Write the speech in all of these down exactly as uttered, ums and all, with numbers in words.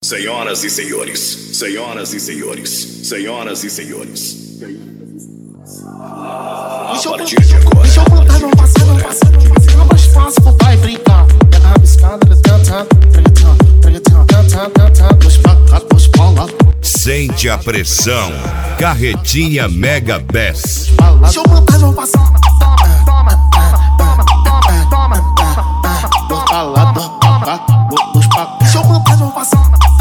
Senhoras e senhores, senhoras e senhores, senhoras e senhores. A partir de agora, deixa eu contar, não passa, não passa. Não mais fácil, vou vai brincar. Pega a rabiscada, canta, canta, canta, dois pra dois pra lá. Sente a pressão, Carretinha Mega Bass. Deixa eu contar, não passa. Toma, toma, toma, toma, dois pra lá, dois pra cá, dois pra cá. Deixa eu contar, não passa.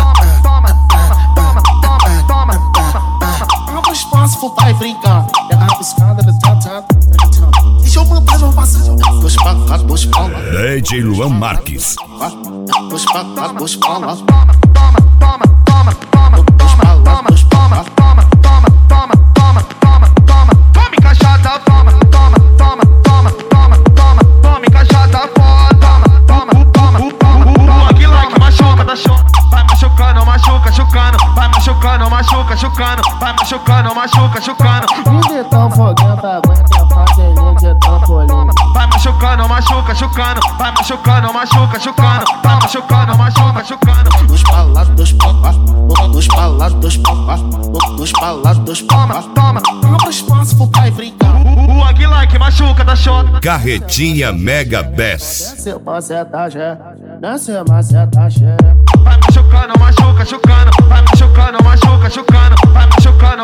Espaço, vou vai brincar. Pega a rabiscada, deixa eu mandar, não passa. Dois pra cá, dois pra lá. D J Luan Marques. Dois pra cá, dois pra lá. Toma, toma, toma, toma, toma, dois pra lá, dois pra lá. Toma, toma, toma, toma, toma, toma. Tome caixada, toma, toma, toma, toma, toma, toma. Tome caixada, toma, toma, toma. O like like machuca, da show. Vai machucando, machuca, chucando. Vai machucando, machuca, chucando. Vai machucando, machuca, chucando. Um de tão foguento aguenta a fazelinha de trampolim. Vai machucando, machuca, chucando. Vai machucando, machuca, chucando. Vai machucando, machuca, chucando. Dois pra lá, dois pra cá. Dois pra lá, dois pra cá. Dois pra lá, dois pra cá. Toma, toma, abra espaço pro pai brincar. O Aguilar que machuca da shot. Carretinha Mega Bass. Desce macetagem, desce macetagem. Vai machucando, machuca, chucando. Vai machucando, machuca, chucando. Vai machucando.